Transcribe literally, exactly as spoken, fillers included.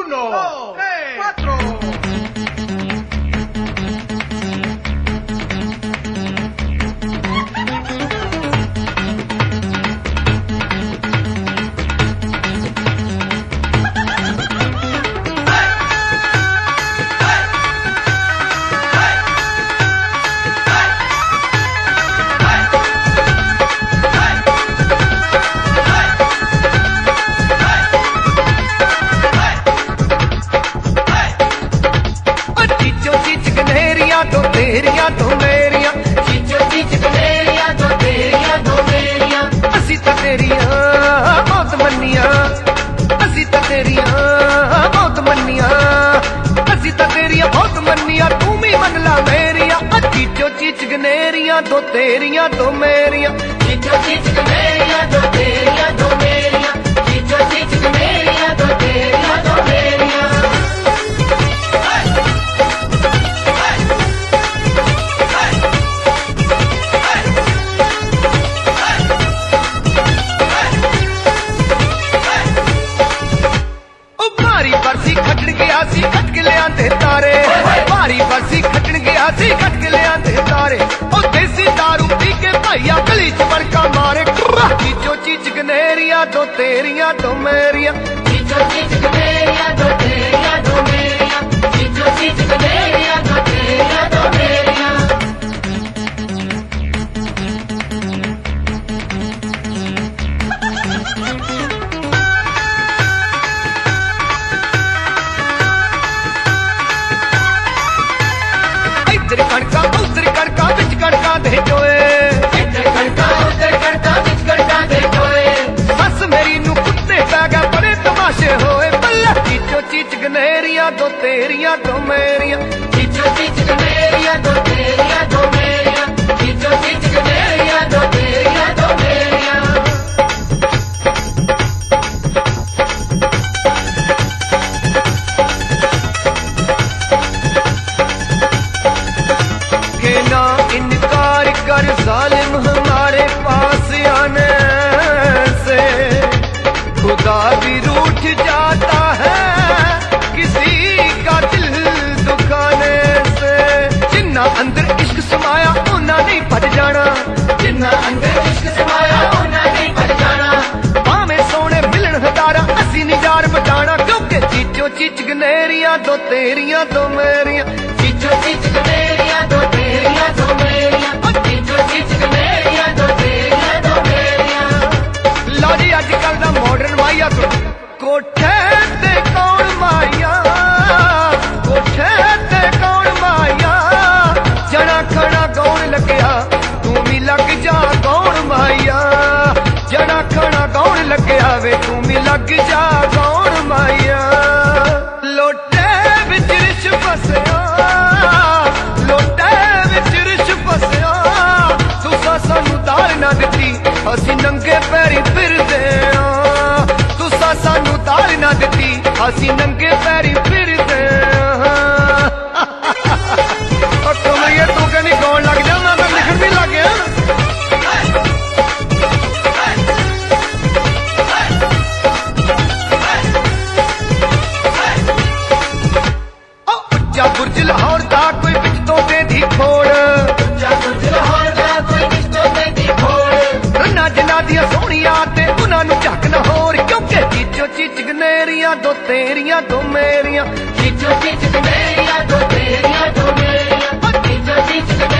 Uno, dos, tres, cuatro. तो तेरिया तो मेरिया चीचो चीच कनेरिया तो तेरिया तो मेरिया असी तो तेरिया बहुत मनिया असी तो तेरिया बहुत मनिया असी तो तेरिया बहुत मनिया तू भी मन ला मेरिया चीचो चीच कनेरिया तो तेरिया तो मेरिया चीचो चीच कनेरिया तो तेरिया तो मेरिया चीचो चीच कनेरिया तो तेरिया तो मेरिया खटन गया सी खट के ले आंदे तारे भारी बरसी खटन गया सी खट के ले आंदे तारे ओ देसी दारू पी के भाइया गली च बड़का मारे चीचो चीच कनेरिया तो तेरिया तो मेरिया चीचो चीच कनेरिया तो तेरिया तो मेरिया चीचो चीच कनेरिया तो तेरिया तो मेरिया कड़का उधर कड़का बिच कड़का दे जोए इधर कड़का उधर कड़का बिच कड़का दे जोए बस मेरी नू कुत्ते पै गए बड़े तमाशे होए बल्ला चीचो चीच कनेरिया तो तेरिया तो मेरिया चीचो चीच कनेरिया तो तेरिया तो मेरिया चीचो चीच कनेरिया तो तेरिया तो मेरिया इनकार कर जालिम हमारे पास आने से खुदा भी रूठ जाता है किसी का दिल दुखाने से जिन्ना अंदर इश्क समाया उन्ना नहीं भज जाना जिन्ना अंदर इश्क समाया उन्ना नहीं भज जाना भावें सोने मिलन हजारा असी निजार बटाना क्योंकि चीचो चीच कनेरिया तो तेरिया तो मेरिया चीचो चीच कनेरिया तो तेरिया तो मेरिया चीचो चीच कनेरिया तो तेरिया तो मेरिया लो जी अजकल दा मॉडर्न माइया तो कोठे ते कौन माइया कोठे ते कौन माइया जना खड़ा कौन लग्या तू भी लग जा कौन माइया जना खड़ा कौन लग्या वे तू भी लग जा कौन माइया लोटे विच रिश फसया लोटे विच रिश फसया तुसा सानू दाल ना दिती असी नंगे पैरी फिरदे तुसा सानू दाल ना दिती असी नंगे पैरी फिरदे कमलिया तू कहनी गाउन लग जा मैं लिखन भी लग गया उच्चा बुर्ज लाहौर दा कोई बिच तो दे दी खोड़ उच्चा बुर्ज लाहौर दा कोई बिच तो दे दी खोड़ रन्ना जना दियां सोहणियां ते उन्हां नू झक ना होर क्योंकि चीचो चीच कनेरिया तो तेरिया तो मेरिया चीचो चीच कनेरिया तो तेरिया तो मेरिया चीचो चीच